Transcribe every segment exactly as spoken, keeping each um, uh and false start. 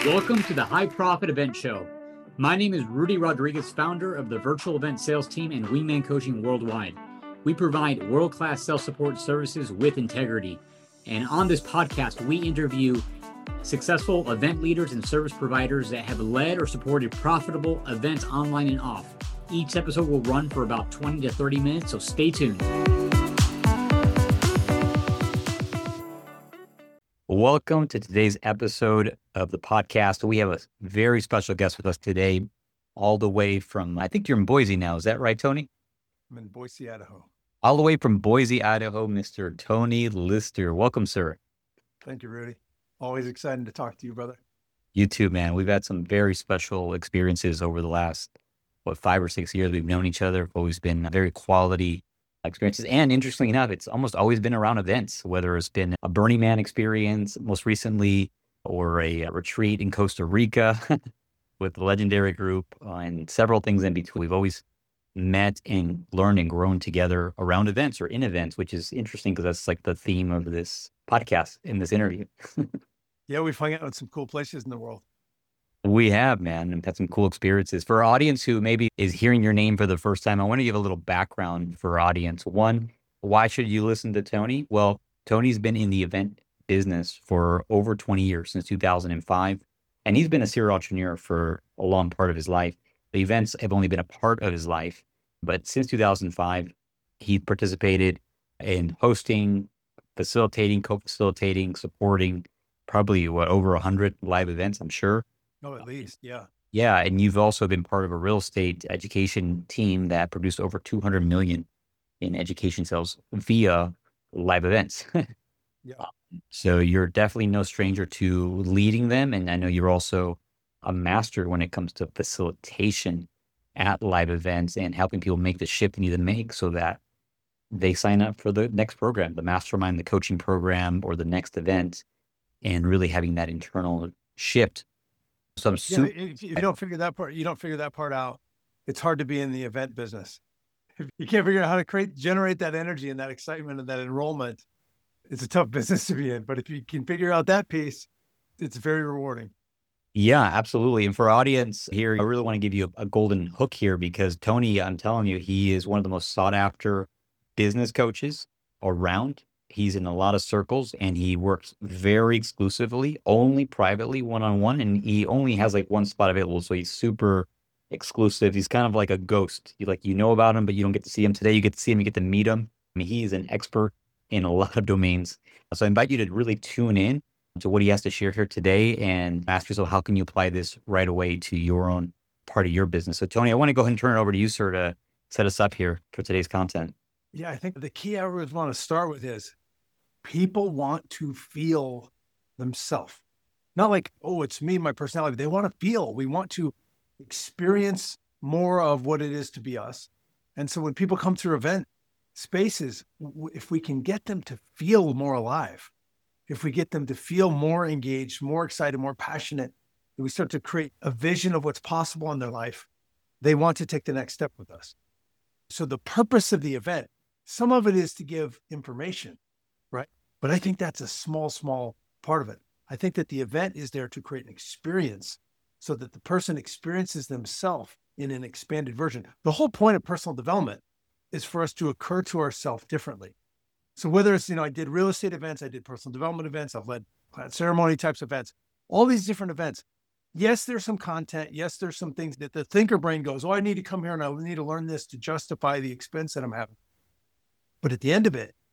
Welcome to the High Profit Event Show. My name is Rudy Rodriguez, founder of the virtual event sales team and Wingman Coaching Worldwide. We provide world-class sales support services with integrity. And on this podcast, we interview successful event leaders and service providers that have led or supported profitable events online and off. Each episode will run for about twenty to thirty minutes, so stay tuned. Welcome to today's episode of the podcast. We have a very special guest with us today, all the way from, I think you're in Boise now. Is that right, Tony? I'm in Boise, Idaho. All the way from Boise, Idaho, Mister Tony Lister. Welcome, sir. Thank you, Rudy. Always excited to talk to you, brother. You too, man. We've had some very special experiences over the last, what, five or six years we've known each other. Always been very quality experiences. And interestingly enough, it's almost always been around events, whether it's been a Burning Man experience most recently or a retreat in Costa Rica with the legendary group uh, and several things in between. We've always met and learned and grown together around events or in events, which is interesting because that's like the theme of this podcast in this interview. Yeah, we've hung out in some cool places in the world. We have, man, and had some cool experiences. For our audience who maybe is hearing your name for the first time, I want to give a little background for our audience. One, why should you listen to Tony? Well, Tony's been in the event business for over twenty years, since two thousand five, and he's been a serial entrepreneur for a long part of his life. The events have only been a part of his life, but since two thousand five, he participated in hosting, facilitating, co-facilitating, supporting probably what, over one hundred live events, I'm sure. Oh, at least, yeah. Yeah, and you've also been part of a real estate education team that produced over two hundred million in education sales via live events. Yeah. So you're definitely no stranger to leading them. And I know you're also a master when it comes to facilitation at live events and helping people make the shift they need to make so that they sign up for the next program, the mastermind, the coaching program, or the next event, and really having that internal shift. So I'm Yeah, super, if you don't figure that part, you don't figure that part out, it's hard to be in the event business. If you can't figure out how to create, generate that energy and that excitement and that enrollment, it's a tough business to be in. But if you can figure out that piece, it's very rewarding. yeah, absolutely. And for our audience here, I really want to give you a, a golden hook here because Tony, I'm telling you, he is one of the most sought after business coaches around. He's in a lot of circles and he works very exclusively, only privately, one-on-one. And he only has like one spot available. So he's super exclusive. He's kind of like a ghost. You like, you know about him, but you don't get to see him today. You get to see him, you get to meet him. I mean, he is an expert in a lot of domains. So I invite you to really tune in to what he has to share here today and ask yourself, how can you apply this right away to your own part of your business? So Tony, I want to go ahead and turn it over to you, sir, to set us up here for today's content. Yeah, I think the key I always want to start with is people want to feel themselves. Not like, oh, it's me, my personality. They want to feel. We want to experience more of what it is to be us. And so when people come through event spaces, w- if we can get them to feel more alive, if we get them to feel more engaged, more excited, more passionate, and we start to create a vision of what's possible in their life, they want to take the next step with us. So the purpose of the event, some of it is to give information, right? But I think that's a small, small part of it. I think that the event is there to create an experience so that the person experiences themselves in an expanded version. The whole point of personal development is for us to occur to ourselves differently. So whether it's, you know, I did real estate events, I did personal development events, I've led plant ceremony types of events, all these different events. Yes, there's some content. Yes, there's some things that the thinker brain goes, oh, I need to come here and I need to learn this to justify the expense that I'm having. But at the end of it,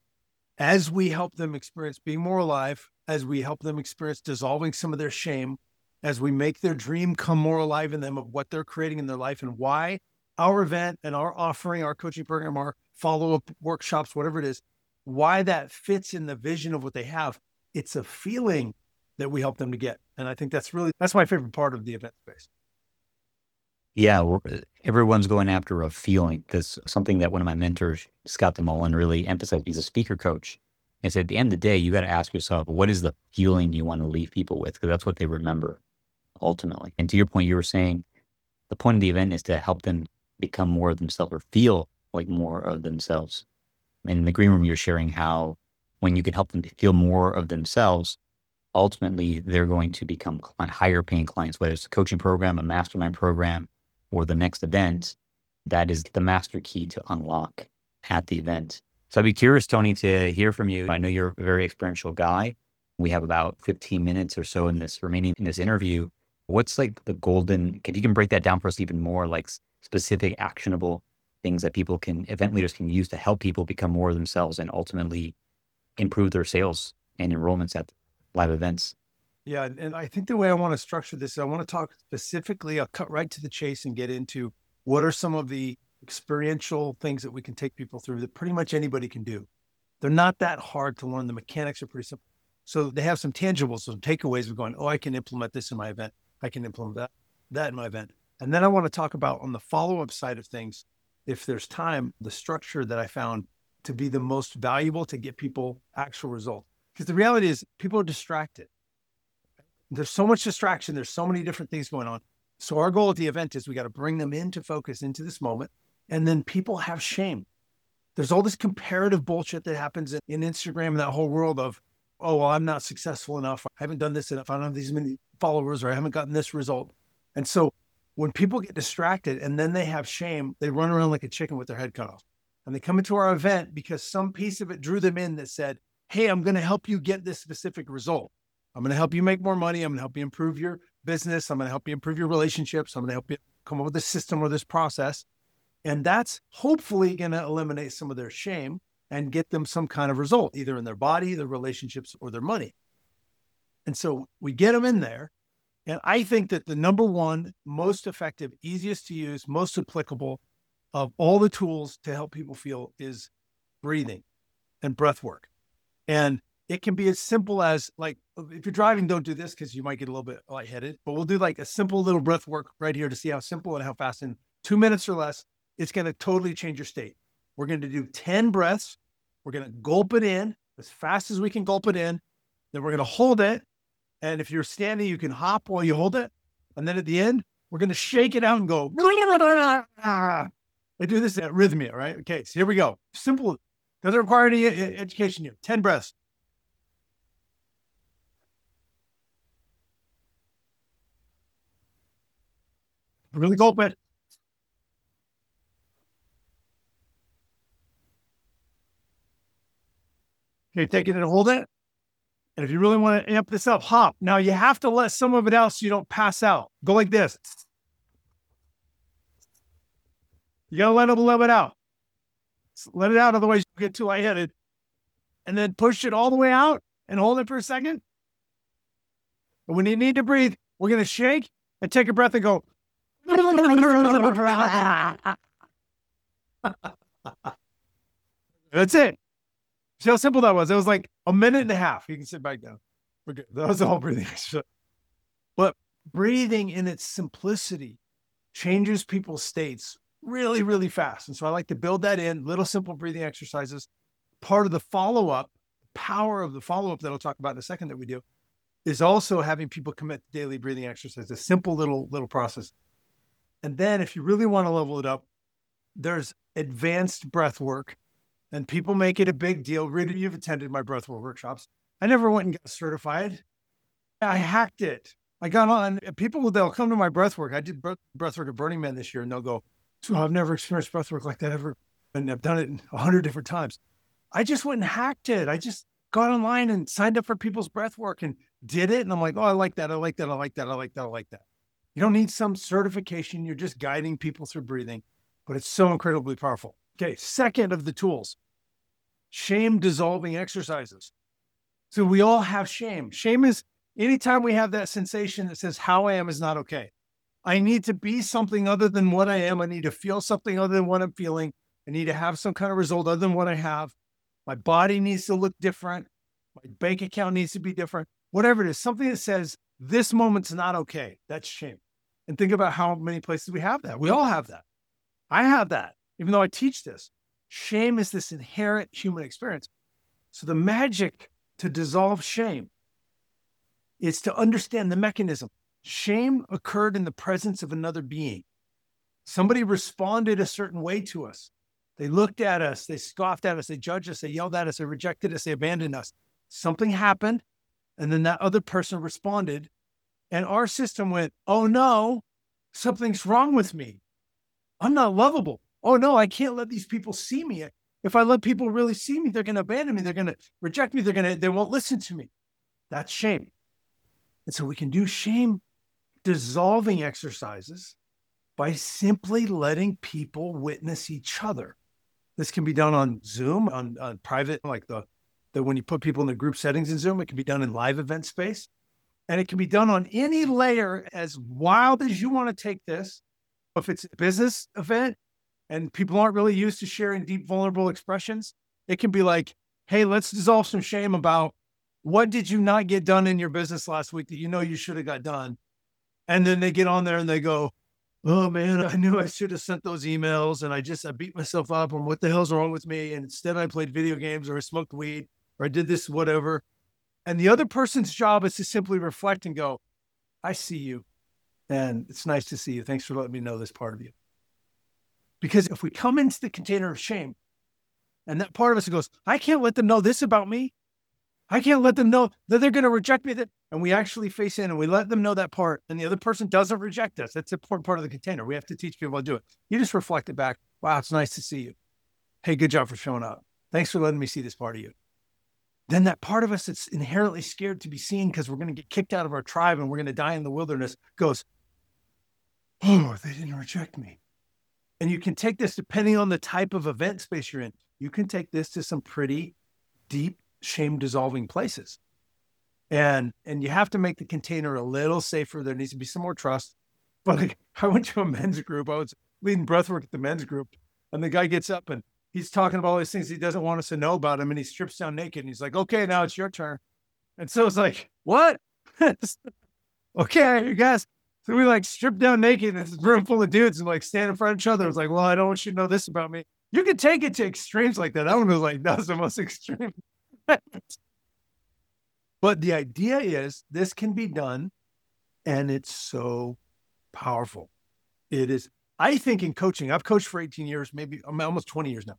as we help them experience being more alive, as we help them experience dissolving some of their shame, as we make their dream come more alive in them of what they're creating in their life and why our event and our offering, our coaching program, our follow-up workshops, whatever it is, why that fits in the vision of what they have, it's a feeling that we help them to get. And I think that's really, that's my favorite part of the event space. Yeah, we're- everyone's going after a feeling. That's something that one of my mentors, Scott DeMullen, really emphasized. He's a speaker coach. And said, at the end of the day, you got to ask yourself, what is the feeling you want to leave people with? Because that's what they remember ultimately. And to your point, you were saying the point of the event is to help them become more of themselves or feel like more of themselves. And in the green room, you're sharing how when you can help them to feel more of themselves, ultimately they're going to become cli- higher paying clients, whether it's a coaching program, a mastermind program, or the next event. That is the master key to unlock at the event. So I'd be curious, Tony, to hear from you. I know you're a very experiential guy. We have about fifteen minutes or so in this remaining in this interview. What's like the golden, if you can break that down for us even more, like s- specific actionable things that people can, event leaders can use to help people become more of themselves and ultimately improve their sales and enrollments at live events. Yeah. And and I think the way I want to structure this, I want to talk specifically, I'll cut right to the chase and get into what are some of the experiential things that we can take people through that pretty much anybody can do. They're not that hard to learn. The mechanics are pretty simple. So they have some tangibles, some takeaways of going, oh, I can implement this in my event. I can implement that, that in my event. And then I want to talk about on the follow-up side of things, if there's time, the structure that I found to be the most valuable to get people actual results. Because the reality is people are distracted. There's so much distraction. There's so many different things going on. So our goal at the event is we got to bring them into focus into this moment. And then people have shame. There's all this comparative bullshit that happens in, in Instagram and that whole world of, oh, well, I'm not successful enough. I haven't done this enough. I don't have these many followers, or I haven't gotten this result. And so when people get distracted and then they have shame, they run around like a chicken with their head cut off. And they come into our event because some piece of it drew them in that said, hey, I'm going to help you get this specific result. I'm going to help you make more money. I'm going to help you improve your business. I'm going to help you improve your relationships. I'm going to help you come up with a system or this process. And that's hopefully going to eliminate some of their shame and get them some kind of result, either in their body, their relationships, or their money. And so we get them in there. And I think that the number one, most effective, easiest to use, most applicable of all the tools to help people feel is breathing and breath work. And it can be as simple as, like, if you're driving, don't do this because you might get a little bit lightheaded, but we'll do like a simple little breath work right here to see how simple and how fast in two minutes or less, it's going to totally change your state. We're going to do ten breaths. We're going to gulp it in as fast as we can gulp it in. Then we're going to hold it. And if you're standing, you can hop while you hold it. And then at the end, we're going to shake it out and go. I do this at Rhythmia, right? Okay, so here we go. Simple. Doesn't require any education here. ten breaths. Really gulp it. Okay, take it and hold it. And if you really want to amp this up, hop. Now you have to let some of it out so you don't pass out. Go like this. You got to let a little bit out. Let it out, otherwise you get too lightheaded. And then push it all the way out and hold it for a second. And when you need to breathe, we're going to shake and take a breath and go. That's it. See how simple that was? It was like a minute and a half. You can sit back down. We're good. That was the whole breathing exercise. But breathing in its simplicity changes people's states really, really fast. And so I like to build that in, little simple breathing exercises. Part of the follow-up, power of the follow-up that I'll talk about in a second that we do, is also having people commit to daily breathing exercises, a simple little, little process. And then if you really want to level it up, there's advanced breath work. And people make it a big deal. Really, you've attended my breathwork workshops. I never went and got certified. I hacked it. I got on. People, they'll come to my breathwork. I did breathwork at Burning Man this year, and they'll go, so I've never experienced breathwork like that ever. And I've done it a hundred different times. I just went and hacked it. I just got online and signed up for people's breathwork and did it. And I'm like, oh, I like that. I like that. I like that. I like that. I like that. You don't need some certification. You're just guiding people through breathing, but it's so incredibly powerful. Okay, second of the tools, shame dissolving exercises. So we all have shame. Shame is anytime we have that sensation that says how I am is not okay. I need to be something other than what I am. I need to feel something other than what I'm feeling. I need to have some kind of result other than what I have. My body needs to look different. My bank account needs to be different. Whatever it is, something that says this moment's not okay. That's shame. And think about how many places we have that. We all have that. I have that. Even though I teach this, shame is this inherent human experience. So the magic to dissolve shame is to understand the mechanism. Shame occurred in the presence of another being. Somebody responded a certain way to us. They looked at us, they scoffed at us, they judged us, they yelled at us, they rejected us, they abandoned us. Something happened, And then that other person responded, and our system went, oh no, something's wrong with me. I'm not lovable. Oh no, I can't let these people see me. If I let people really see me, they're going to abandon me. They're going to reject me. They're going to, they won't listen to me. That's shame. And so we can do shame dissolving exercises by simply letting people witness each other. This can be done on Zoom, on, on private, like the, the, when you put people in the group settings in Zoom, it can be done in live event space. And it can be done on any layer as wild as you want to take this. If it's a business event and people aren't really used to sharing deep, vulnerable expressions, it can be like, hey, let's dissolve some shame about what did you not get done in your business last week that you know you should have got done. And then they get on there and they go, oh man, I knew I should have sent those emails and I just, I beat myself up on what the hell's wrong with me. And instead I played video games or I smoked weed or I did this, whatever. And the other person's job is to simply reflect and go, I see you. And it's nice to see you. Thanks for letting me know this part of you. Because if we come into the container of shame and that part of us goes, I can't let them know this about me. I can't let them know that they're going to reject me. And we actually face in and we let them know that part. And the other person doesn't reject us. That's an important part of the container. We have to teach people how to do it. You just reflect it back. Wow, it's nice to see you. Hey, good job for showing up. Thanks for letting me see this part of you. Then that part of us that's inherently scared to be seen because we're going to get kicked out of our tribe and we're going to die in the wilderness goes, oh, they didn't reject me. And you can take this depending on the type of event space you're in. You can take this to some pretty deep shame dissolving places. And, and you have to make the container a little safer. There needs to be some more trust. But like, I went to a men's group. I was leading breathwork at the men's group. And the guy gets up and he's talking about all these things he doesn't want us to know about him. And he strips down naked. And he's like, okay, now it's your turn. And so it's like, what? Okay, you guys. So we like stripped down naked in this room full of dudes and like stand in front of each other. It was like, well, I don't want you to know this about me. You can take it to extremes like that. I don't know, like that's the most extreme. But the idea is this can be done and it's so powerful. It is. I think in coaching, I've coached for eighteen years, maybe almost twenty years now.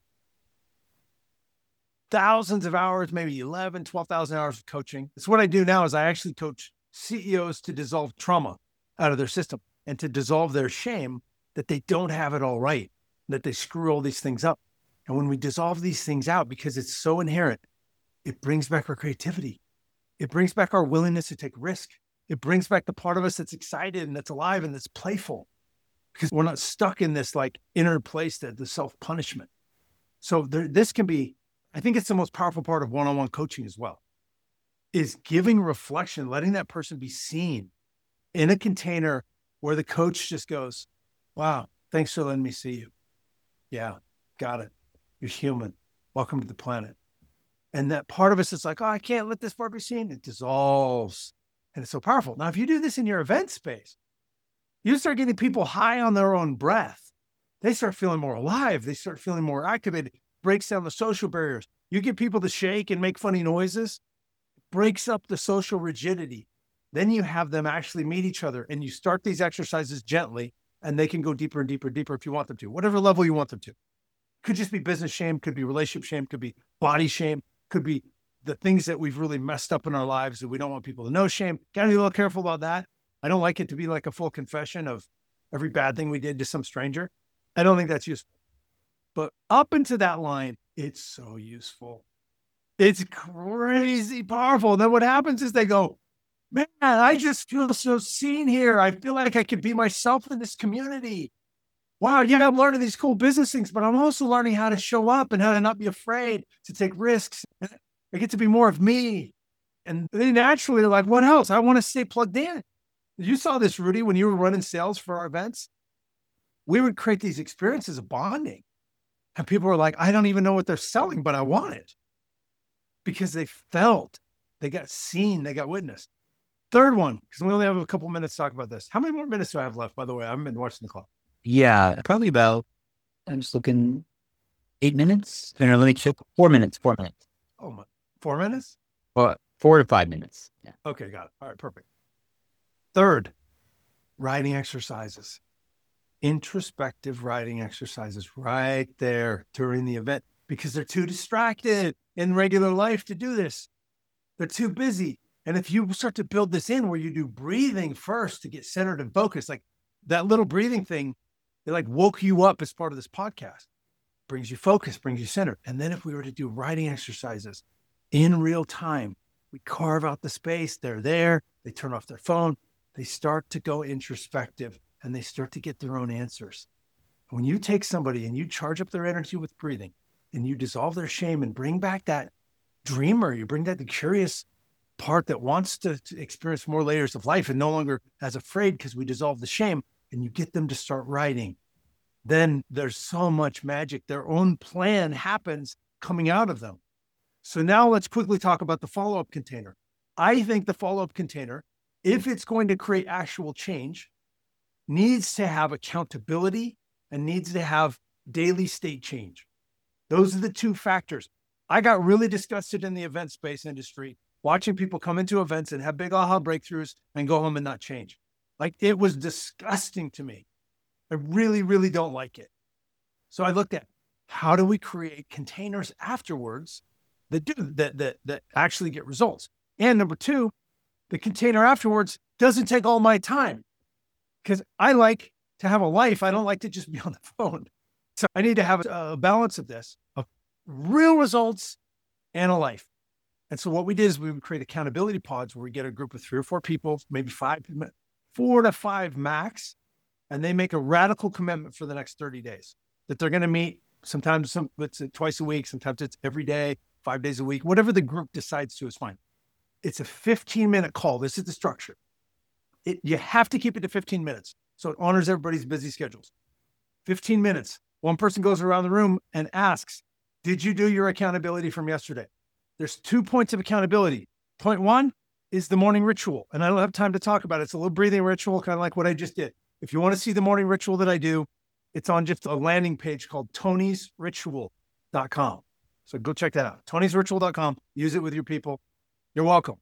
Thousands of hours, maybe eleven, twelve thousand hours of coaching. It's what I do now is I actually coach C E Os to dissolve trauma out of their system and to dissolve their shame that they don't have it all right, that they screw all these things up. And when we dissolve these things out, because it's so inherent, it brings back our creativity. It brings back our willingness to take risk. It brings back the part of us that's excited and that's alive and that's playful because we're not stuck in this like inner place that the self-punishment. So there, this can be, I think it's the most powerful part of one-on-one coaching as well, is giving reflection, letting that person be seen in a container where the coach just goes, wow, thanks for letting me see you. Yeah, got it. You're human. Welcome to the planet. And that part of us is like, oh, I can't let this part be seen. It dissolves. And it's so powerful. Now, if you do this in your event space, you start getting people high on their own breath. They start feeling more alive. They start feeling more activated. Breaks down the social barriers. You get people to shake and make funny noises, breaks up the social rigidity. Then you have them actually meet each other and you start these exercises gently and they can go deeper and deeper and deeper if you want them to, whatever level you want them to. Could just be business shame, could be relationship shame, could be body shame, could be the things that we've really messed up in our lives that we don't want people to know shame. Got to be a little careful about that. I don't like it to be like a full confession of every bad thing we did to some stranger. I don't think that's useful. But up into that line, it's so useful. It's crazy powerful. And then what happens is they go, man, I just feel so seen here. I feel like I could be myself in this community. Wow, yeah, I'm learning these cool business things, but I'm also learning how to show up and how to not be afraid to take risks. I get to be more of me. And they naturally are like, what else? I want to stay plugged in. You saw this, Rudy, when you were running sales for our events. We would create these experiences of bonding. And people were like, I don't even know what they're selling, but I want it. Because they felt, they got seen, they got witnessed. Third one, because we only have a couple minutes to talk about this. How many more minutes do I have left, by the way? I haven't been watching the clock. Yeah, probably about, I'm just looking, eight minutes. No, no, let me check. Four minutes, four minutes. Oh, my, four minutes? Well, four to five minutes. Yeah. Okay, got it. All right, perfect. Third, writing exercises. Introspective writing exercises right there during the event because they're too distracted in regular life to do this. They're too busy. And if you start to build this in where you do breathing first to get centered and focused, like that little breathing thing, it like woke you up as part of this podcast, brings you focus, brings you centered. And then if we were to do writing exercises in real time, we carve out the space, they're there, they turn off their phone, they start to go introspective and they start to get their own answers. When you take somebody and you charge up their energy with breathing and you dissolve their shame and bring back that dreamer, you bring that the curious part that wants to, to experience more layers of life and no longer as afraid because we dissolve the shame, and you get them to start writing, then there's so much magic. Their own plan happens coming out of them. So now let's quickly talk about the follow-up container. I think the follow-up container, if it's going to create actual change, needs to have accountability and needs to have daily state change. Those are the two factors. I got really disgusted in the event space industry, watching people come into events and have big aha breakthroughs and go home and not change. Like, it was disgusting to me. I really, really don't like it. So I looked at, how do we create containers afterwards that do that, that, that actually get results? And number two, the container afterwards doesn't take all my time, because I like to have a life. I don't like to just be on the phone. So I need to have a balance of this, of real results and a life. And so what we did is we would create accountability pods where we get a group of three or four people, maybe five, four to five max, and they make a radical commitment for the next thirty days that they're going to meet. Sometimes some, it's twice a week, sometimes it's every day, five days a week, whatever the group decides to is fine. It's a fifteen minute call. This is the structure. It, you have to keep it to fifteen minutes. So it honors everybody's busy schedules. fifteen minutes. One person goes around the room and asks, did you do your accountability from yesterday? There's two points of accountability. Point one is the morning ritual. And I don't have time to talk about it. It's a little breathing ritual, kind of like what I just did. If you want to see the morning ritual that I do, it's on just a landing page called tonys ritual dot com. So go check that out. tonys ritual dot com. Use it with your people. You're welcome.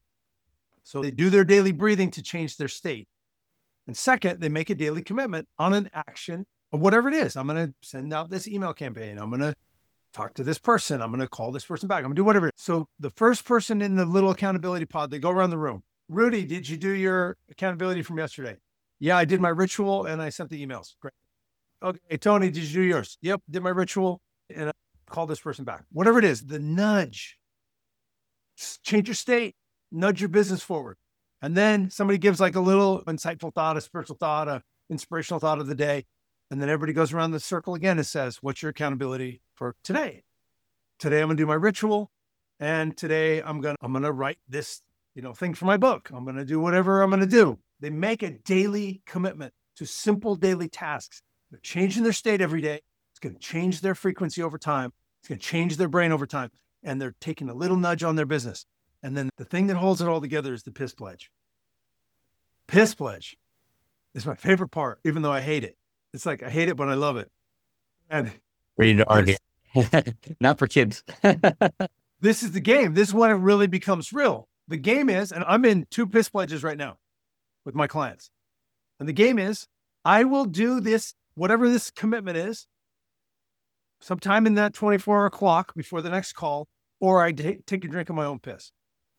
So they do their daily breathing to change their state. And second, they make a daily commitment on an action of whatever it is. I'm going to send out this email campaign. I'm going to talk to this person. I'm going to call this person back. I'm going to do whatever. So the first person in the little accountability pod, they go around the room. Rudy, did you do your accountability from yesterday? Yeah, I did my ritual and I sent the emails. Great. Okay, Tony, did you do yours? Yep, did my ritual and I called this person back. Whatever it is, the nudge. Change your state, nudge your business forward. And then somebody gives like a little insightful thought, a spiritual thought, a inspirational thought of the day. And then everybody goes around the circle again and says, what's your accountability for today? Today, I'm going to do my ritual. And today I'm going to, I'm going to write this, you know, thing for my book. I'm going to do whatever I'm going to do. They make a daily commitment to simple daily tasks. They're changing their state every day. It's going to change their frequency over time. It's going to change their brain over time. And they're taking a little nudge on their business. And then the thing that holds it all together is the piss pledge. Piss pledge is my favorite part, even though I hate it. It's like, I hate it, but I love it. And ready to argue. Not for kids. This is the game. This is when it really becomes real. The game is, and I'm in two piss pledges right now with my clients. And the game is, I will do this, whatever this commitment is, sometime in that twenty-four hour clock before the next call, or I t- take a drink of my own piss.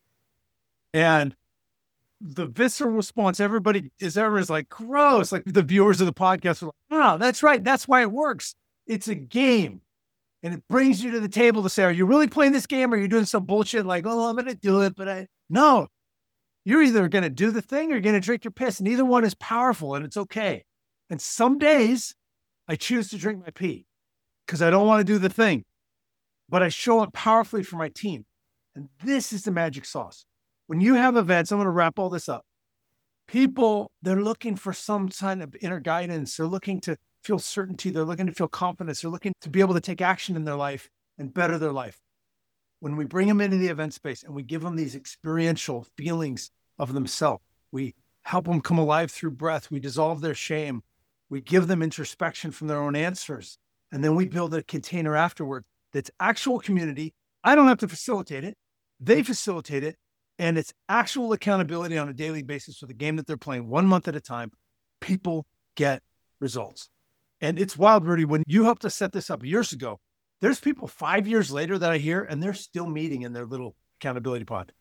And the visceral response, everybody is ever is like, gross. Like the viewers of the podcast are like, oh, that's right. That's why it works. It's a game. And it brings you to the table to say, are you really playing this game? Or are you doing some bullshit like, oh, I'm going to do it, but I, no, you're either going to do the thing or you're going to drink your piss. Neither one is powerful and it's okay. And some days I choose to drink my pee because I don't want to do the thing, but I show up powerfully for my team. And this is the magic sauce. When you have events, I'm going to wrap all this up. People, they're looking for some kind of inner guidance. They're looking to feel certainty. They're looking to feel confidence. They're looking to be able to take action in their life and better their life. When we bring them into the event space and we give them these experiential feelings of themselves, we help them come alive through breath. We dissolve their shame. We give them introspection from their own answers. And then we build a container afterward that's actual community. I don't have to facilitate it. They facilitate it. And it's actual accountability on a daily basis for the game that they're playing one month at a time. People get results. And it's wild, Rudy, when you helped us set this up years ago, there's people five years later that I hear, and they're still meeting in their little accountability pod.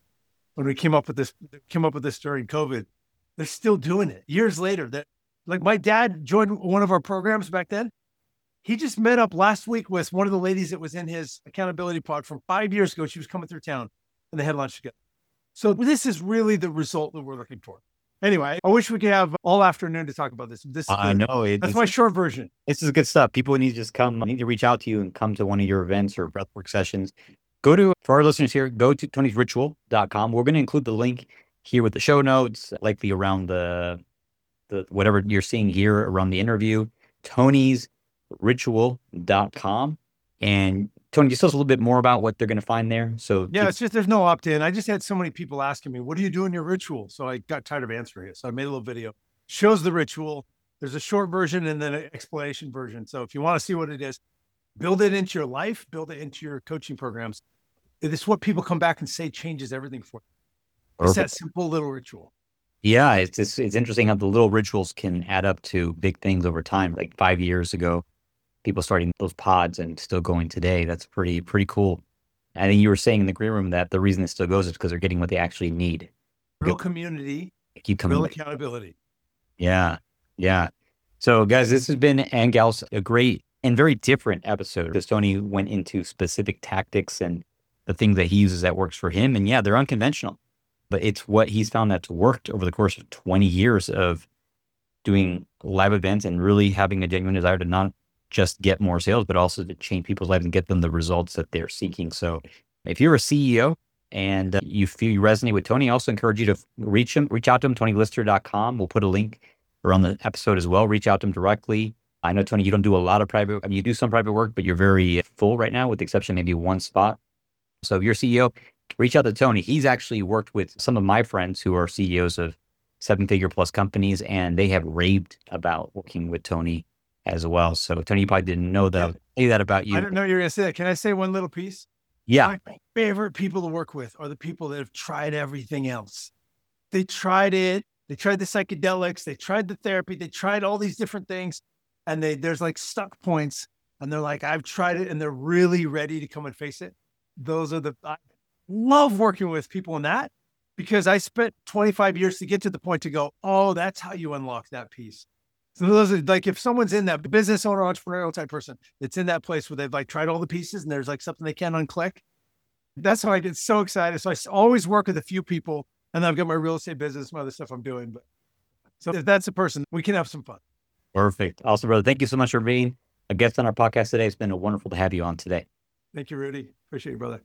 when we came up with this, came up with this during COVID. They're still doing it years later. That like my dad joined one of our programs back then. He just met up last week with one of the ladies that was in his accountability pod from five years ago. She was coming through town and they had lunch together. So this is really the result that we're looking for. Anyway, I wish we could have all afternoon to talk about this. This is I know. It, That's my short version. This is good stuff. People need to just come, need to reach out to you and come to one of your events or breathwork sessions. Go to, for our listeners here, go to tonys ritual dot com. We're going to include the link here with the show notes, likely around the, the whatever you're seeing here around the interview, tonys ritual dot com. And Tony, just tell us a little bit more about what they're going to find there. So yeah, it's just, there's no opt-in. I just had so many people asking me, what do you do in your ritual? So I got tired of answering it. So I made a little video, shows the ritual. There's a short version and then an explanation version. So if you want to see what it is, build it into your life, build it into your coaching programs. It's what people come back and say changes everything for you. It's that simple little ritual. Yeah, it's, it's it's interesting how the little rituals can add up to big things over time. Like five years ago, people starting those pods and still going today. That's pretty pretty cool. I think you were saying in the green room that the reason it still goes is because they're getting what they actually need. Real community, keep coming. Real back. accountability. Yeah, yeah. So guys, this has been, and gals, a great and very different episode because Tony went into specific tactics and the things that he uses that works for him. And yeah, they're unconventional, but it's what he's found that's worked over the course of twenty years of doing live events and really having a genuine desire to not just get more sales, but also to change people's lives and get them the results that they're seeking. So if you're a C E O and uh, you feel you resonate with Tony, I also encourage you to reach him, reach out to him, tony lister dot com. We'll put a link around the episode as well. Reach out to him directly. I know, Tony, you don't do a lot of private, I mean, you do some private work, but you're very full right now with the exception of maybe one spot. So if you're a C E O, reach out to Tony. He's actually worked with some of my friends who are C E Os of seven-figure plus companies, and they have raved about working with Tony as well. So Tony, you probably didn't know that, say that about you. I don't know you're going to say that. Can I say one little piece? Yeah. My favorite people to work with are the people that have tried everything else. They tried it. They tried the psychedelics. They tried the therapy. They tried all these different things. And they there's like stuck points. And they're like, I've tried it. And they're really ready to come and face it. Those are the, I love working with people in that because I spent twenty-five years to get to the point to go, oh, that's how you unlock that piece. So those are like, if someone's in that business owner, entrepreneurial type person, that's in that place where they've like tried all the pieces and there's like something they can't unclick. That's how I get so excited. So I always work with a few people and then I've got my real estate business, some other stuff I'm doing. But so if that's a person, we can have some fun. Perfect. Also, brother, thank you so much for being a guest on our podcast today. It's been wonderful to have you on today. Thank you, Rudy. Appreciate you, brother.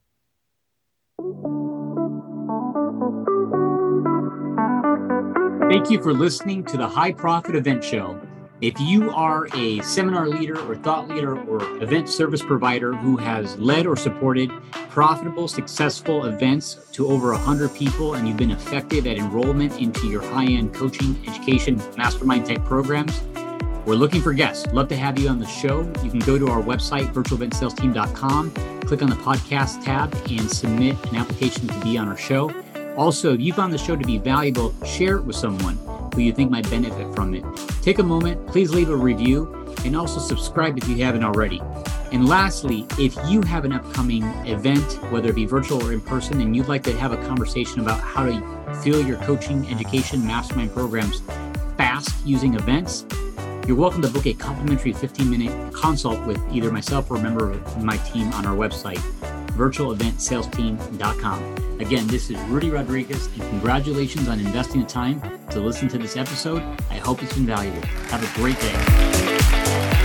Thank you for listening to the High Profit Event Show. If you are a seminar leader or thought leader or event service provider who has led or supported profitable, successful events to over one hundred people and you've been effective at enrollment into your high-end coaching, education, mastermind type programs, we're looking for guests. Love to have you on the show. You can go to our website, virtual event sales team dot com, click on the podcast tab and submit an application to be on our show. Also, if you found the show to be valuable, share it with someone who you think might benefit from it. Take a moment, please leave a review, and also subscribe if you haven't already. And lastly, if you have an upcoming event, whether it be virtual or in person, and you'd like to have a conversation about how to fill your coaching, education, mastermind programs fast using events, you're welcome to book a complimentary fifteen minute consult with either myself or a member of my team on our website, virtual event sales team dot com. Again, this is Rudy Rodriguez, and congratulations on investing the time to listen to this episode. I hope it's been valuable. Have a great day.